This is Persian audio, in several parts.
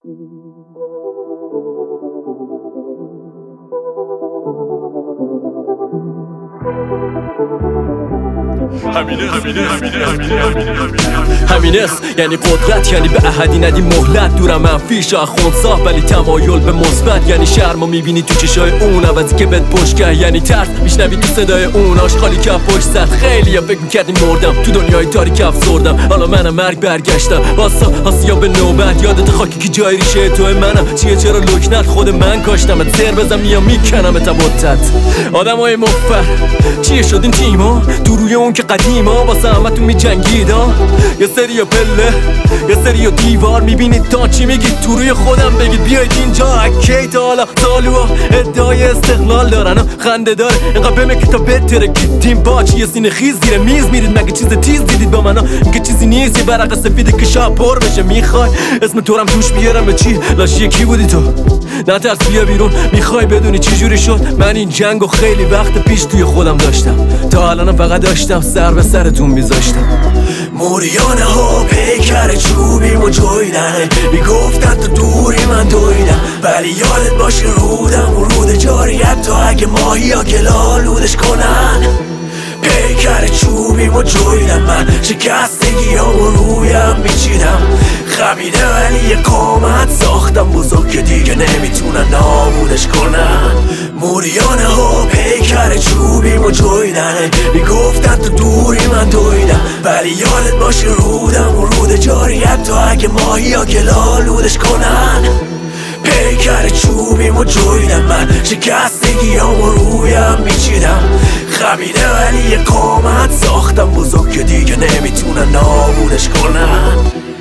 همین است یعنی قدرت، یعنی به احدی ندی مهلت. دورم منفی شاه خونساه ولی تمایل به مثبت، یعنی شرمو میبینی تو چشای اون عوضی که بهت پشت، یعنی ترس میشنوی تو صدای اون آشغالی که پشت زد. خیلی ها فکر میکردیم مردم تو دنیای تاریک افسردم، حالا منم مرگ برگشتم. واسا آسیا به نوبت، یادت خاکی که جای ریشه توی منم. چیه چرا لکنت خود من کاشتمت، سر بزم یا میکنم تبوتت. آدمای مفر چیه شدین تیما تو روی اون که قدیما واسه همتون میجنگیدا. یه سری پله یه سری دیوار، میبینید تا چی میگید تو روی خودم بگید بیاید اینجا. اکی تا حالا سالوها ادعای استقلال دارن و خنده داره اینقدر بمه که تا بهتره گیدیم با چیه سینه خیز زیر میز میرید. مگه چیز تیز دیدید با منو؟ میگه چیزی نیست، یه برق سفیده که شب پر بشه. میخوای اسم تو رم توش بیارم به چی؟ لاشی کی بودی تو؟ نترس بیا بیرون، میخوای بدونی چی جوری شد؟ من این جنگو خیلی وقت پیش توی خودم داشتم، تا الانم فقط داشتم سر به سرتون میذاشتم. موریانه ها پیکر چوبیم و جویدنه، میگفتن تو دوری من دویدم، ولی یادت باشه رودم و رود جاریت تا اگه ماهی ها گلالودش کنن. پیکر چوبیم و جویدم، من شکستگی ها و رویم میچیدم. خمیده ولی یه قامت ساختم بزرگ که دیگه نمیتونن نابودش کنن. موریانه ها پیکر چوبیم و جویدنه، میگفتن تو دوری من دویدم، ولی یادت باشه رودم و رود جاریت تا اگه ماهی ها گلالودش کنن. پیکر چوبیم و جویدم، من شکستگی ها و رویم میچیدم. خمیده ولی یه قامت ساختم بزرگ که دیگه نمیتونن نابودش کنن.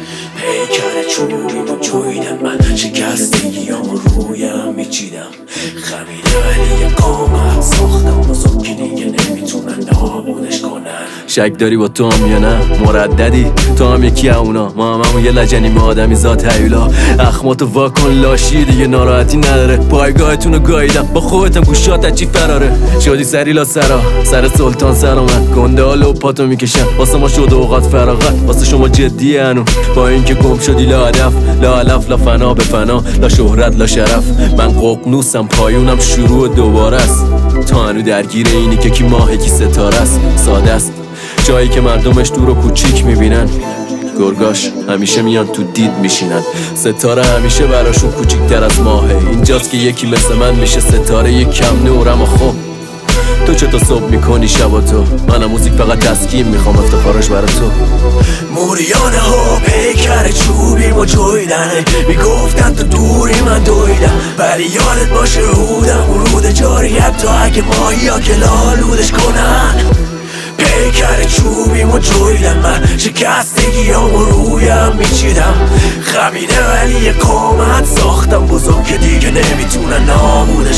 پیکر چوبیم و جویدم، من شکستگی ها و رویم میچیدم. خمیده ولی یه قامت ساختم بزرگ که دیگه نمیتونن نابودش کنن. شک داری با تو هم یا نه؟ مرددی تو هم یکی اونا، ما همون یه لجنیم آدمی ذات هیولا. اخماتو واکن لاشی دیگه ناراحتی نداره، پایگاهتونو گاییدم با خودتم گوشات از چی فراره. شدی سری لا سرا سر سلطان سرامت، گنده ها لو پاتو میکشن واسه ما شد اوقات فراغت. واسه شما جدی هنو با اینکه گم شدی لا هدف لا علف لا فنا به فنا لا شهرت لا شرف. من ققنوسم پایونم شروع دوباره است، تا هنو درگیر اینی که کی ماهه کی ستاره است. ساده است جایی که مردمش دور و کوچیک میبینن، گرگاش همیشه میان تو دید میشینن. ستاره همیشه براشون کوچیکتر از ماهه، اینجاست که یکی مثل من میشه ستاره. یک کم نورم و خب تو چطور صبح میکنی شبا تو؟ منم موزیک فقط تسکین میخوام افتخارش برای تو. موریانه ها پیکر چوبیم و جویدنه، میگفتن تو دوری من دویدم، ولی یادت باشه رودم و رود جاریت تا اگه ماهی ها گلالودش کنن. پیکر چوبیم و جویدم، من شکستگی ها و رویم میچیدم. خمیده ولی یه قامت ساختم بزرگ که دیگه نمیتونن نابودش